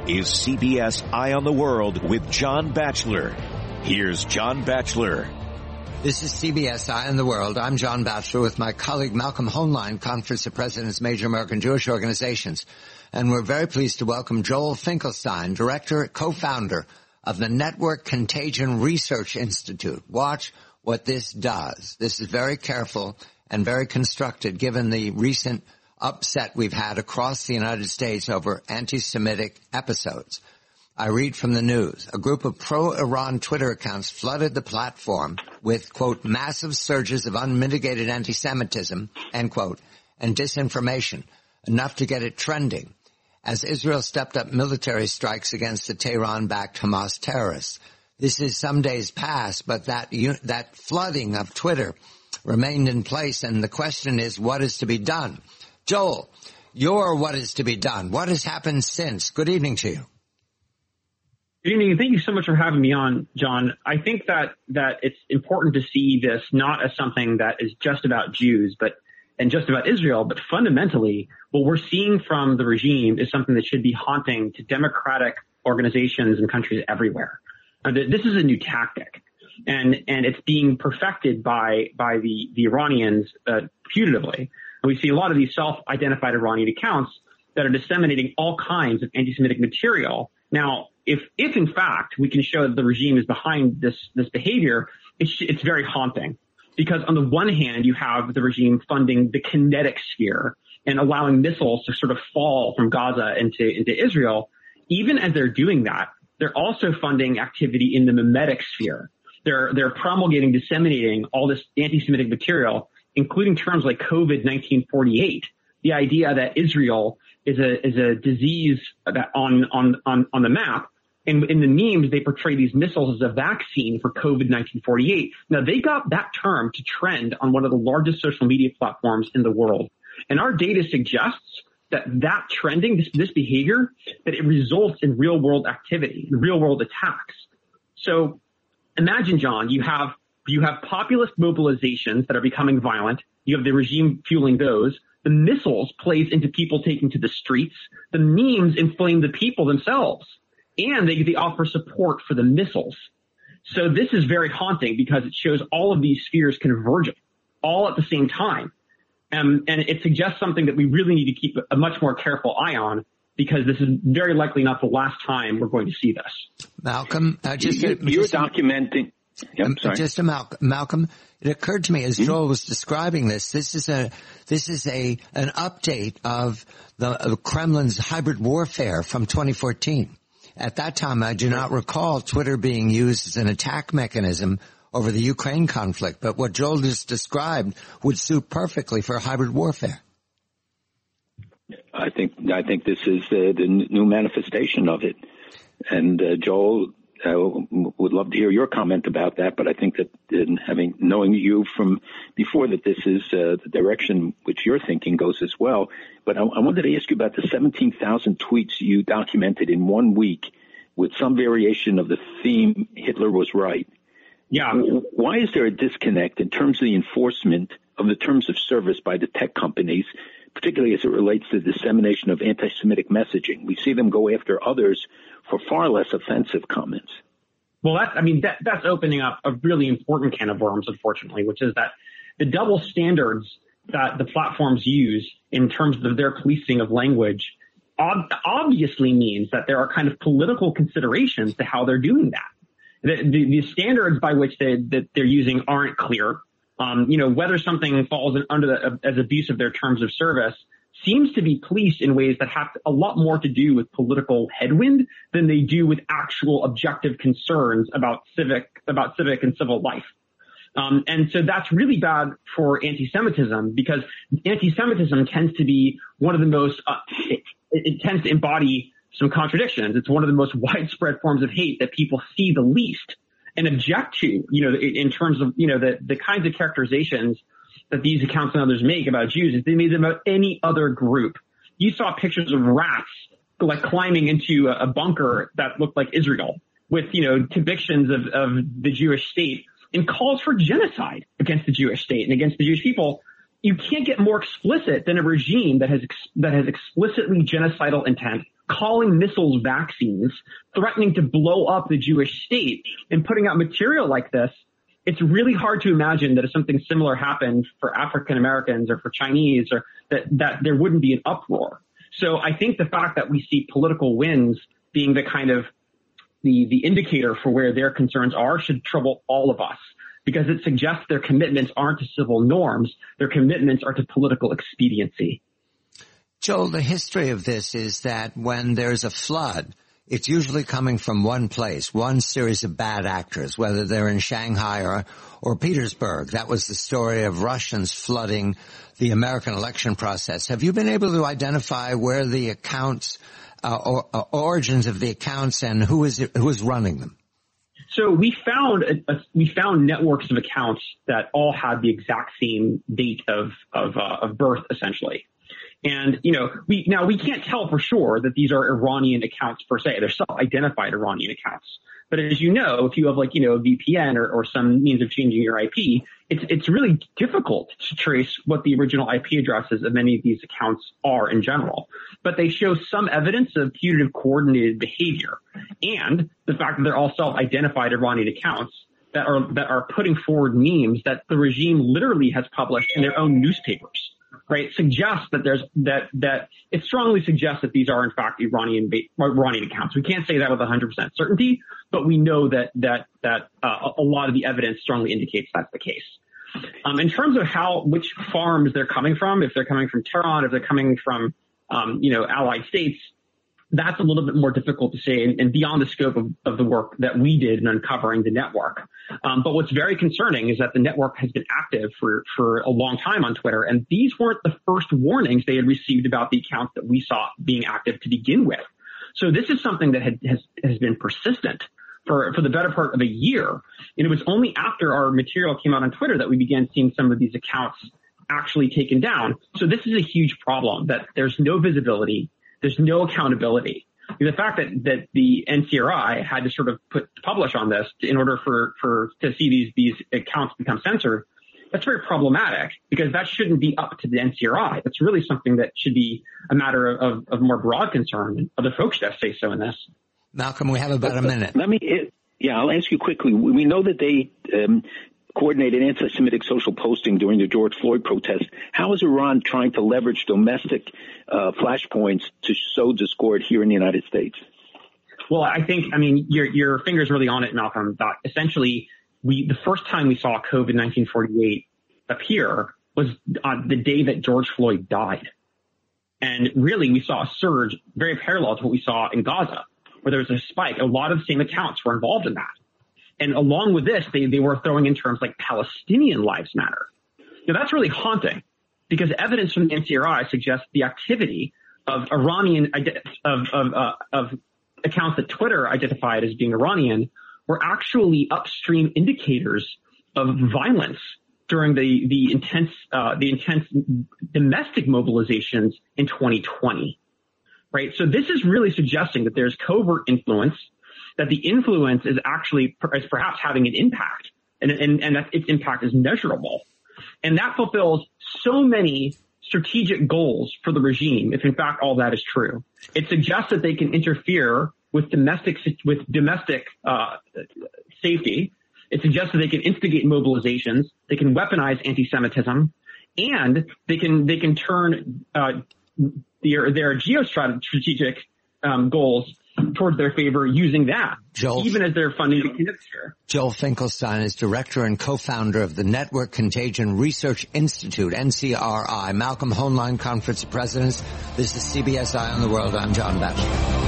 is CBS Eye on the World with John Batchelor. Here's John Batchelor. This is CBS Eye on the World. I'm John Batchelor with my colleague Malcolm Hoenlein, Conference of Presidents, Major American Jewish Organizations. And we're very pleased to welcome Joel Finkelstein, Director, Co-Founder of the Network Contagion Research Institute. Watch what this does. This is very careful and very constructed given the recent upset we've had across the United States over anti-Semitic episodes. I read from the news. A group of pro-Iran Twitter accounts flooded the platform with, quote, massive surges of unmitigated anti-Semitism, end quote, and disinformation, enough to get it trending, as Israel stepped up military strikes against the Tehran-backed Hamas terrorists. This is some days past, but that flooding of Twitter remained in place, and the question is, what is to be done? Joel, your what is to be done. What has happened since? Good evening to you. Good evening. Thank you so much for having me on, John. I think that it's important to see this not as something that is just about Jews and just about Israel, but fundamentally what we're seeing from the regime is something that should be haunting to democratic organizations and countries everywhere. This is a new tactic. And it's being perfected by the Iranians putatively. And we see a lot of these self-identified Iranian accounts that are disseminating all kinds of anti-Semitic material. Now, if in fact we can show that the regime is behind this behavior, it's very haunting. Because on the one hand, you have the regime funding the kinetic sphere and allowing missiles to sort of fall from Gaza into Israel. Even as they're doing that, they're also funding activity in the mimetic sphere. They're promulgating, disseminating all this anti-Semitic material, including terms like COVID-1948. The idea that Israel is a disease that on the map. And in the memes, they portray these missiles as a vaccine for COVID-1948. Now, they got that term to trend on one of the largest social media platforms in the world. And our data suggests that trending, this behavior, that it results in real world activity, real world attacks. So imagine, John, you have populist mobilizations that are becoming violent. You have the regime fueling those. The missiles plays into people taking to the streets. The memes inflame the people themselves. And they offer support for the missiles. So this is very haunting because it shows all of these spheres converging all at the same time. And it suggests something that we really need to keep a much more careful eye on, because this is very likely not the last time we're going to see this. Malcolm, you're documenting. Yep, sorry. Just a Malcolm. It occurred to me as Joel was describing this. This is an update of the Kremlin's hybrid warfare from 2014. At that time, I do not recall Twitter being used as an attack mechanism over the Ukraine conflict, but what Joel just described would suit perfectly for hybrid warfare. I think this is the new manifestation of it. And Joel, would love to hear your comment about that, but I think that knowing you from before, that this is the direction which your thinking goes as well. But I wanted to ask you about the 17,000 tweets you documented in 1 week with some variation of the theme, Hitler was right. Yeah. Why is there a disconnect in terms of the enforcement of the terms of service by the tech companies, particularly as it relates to the dissemination of anti-Semitic messaging? We see them go after others for far less offensive comments. Well, that's opening up a really important can of worms, unfortunately, which is that the double standards that the platforms use in terms of their policing of language obviously means that there are kind of political considerations to how they're doing that. The standards by which that they're using aren't clear. Whether something falls under as abuse of their terms of service seems to be policed in ways that have a lot more to do with political headwind than they do with actual objective concerns about civic and civil life. And so that's really bad for anti-Semitism, because anti-Semitism tends to be one of the most, it tends to embody some contradictions. It's one of the most widespread forms of hate that people see the least and object to, in terms of, the kinds of characterizations that these accounts and others make about Jews, if they made them about any other group. You saw pictures of rats like climbing into a bunker that looked like Israel with, convictions of the Jewish state and calls for genocide against the Jewish state and against the Jewish people. You can't get more explicit than a regime that has explicitly genocidal intent calling missiles vaccines, threatening to blow up the Jewish state, and putting out material like this, it's really hard to imagine that if something similar happened for African Americans or for Chinese, or that there wouldn't be an uproar. So I think the fact that we see political wins being the kind of the indicator for where their concerns are should trouble all of us, because it suggests their commitments aren't to civil norms, their commitments are to political expediency. Joel, the history of this is that when there's a flood, it's usually coming from one place, one series of bad actors, whether they're in Shanghai or Petersburg. That was the story of Russians flooding the American election process. Have you been able to identify where the accounts, origins of the accounts, and who is running them? So we found networks of accounts that all had the exact same date of birth, essentially. And, we can't tell for sure that these are Iranian accounts per se. They're self-identified Iranian accounts. But as you know, if you have a VPN or some means of changing your IP, it's really difficult to trace what the original IP addresses of many of these accounts are in general. But they show some evidence of putative coordinated behavior, and the fact that they're all self-identified Iranian accounts that are putting forward memes that the regime literally has published in their own newspapers. Right, suggests that it strongly suggests that these are in fact Iranian accounts. We can't say that with 100% certainty, but we know that a lot of the evidence strongly indicates that's the case. In terms of which farms they're coming from, if they're coming from Tehran, if they're coming from allied states, that's a little bit more difficult to say and beyond the scope of the work that we did in uncovering the network. But what's very concerning is that the network has been active for a long time on Twitter, and these weren't the first warnings they had received about the accounts that we saw being active to begin with. So this is something that has been persistent for the better part of a year. And it was only after our material came out on Twitter that we began seeing some of these accounts actually taken down. So this is a huge problem, that there's no visibility. There's no accountability. The fact that the NCRI had to sort of publish on this in order to see these accounts become censored, that's very problematic, because that shouldn't be up to the NCRI. That's really something that should be a matter of more broad concern. Other folks should say so in this. Malcolm, we have about a minute. I'll ask you quickly. We know that they coordinated anti-Semitic social posting during the George Floyd protest. How is Iran trying to leverage domestic flashpoints to sow discord here in the United States? Well, your finger's really on it, Malcolm. Essentially, the first time we saw COVID-1948 appear was on the day that George Floyd died. And really, we saw a surge very parallel to what we saw in Gaza, where there was a spike. A lot of the same accounts were involved in that. And along with this, they were throwing in terms like Palestinian lives matter. That's really haunting, because evidence from the NCRI suggests the activity of Iranian of accounts that Twitter identified as being Iranian were actually upstream indicators of violence during the intense domestic mobilizations in 2020. Right. So this is really suggesting that there's covert influence, that the influence is perhaps having an impact, and that its impact is measurable. And that fulfills so many strategic goals for the regime, if in fact all that is true. It suggests that they can interfere with domestic safety. It suggests that they can instigate mobilizations, they can weaponize anti-Semitism, and they can turn their geostrategic goals towards their favor using that, even as they're funding the cancer. Joel Finkelstein is director and co-founder of the Network Contagion Research Institute, NCRI. Malcolm Hoenlein, Conference of Presidents. This is CBS Eye on the World. I'm John Batchelor.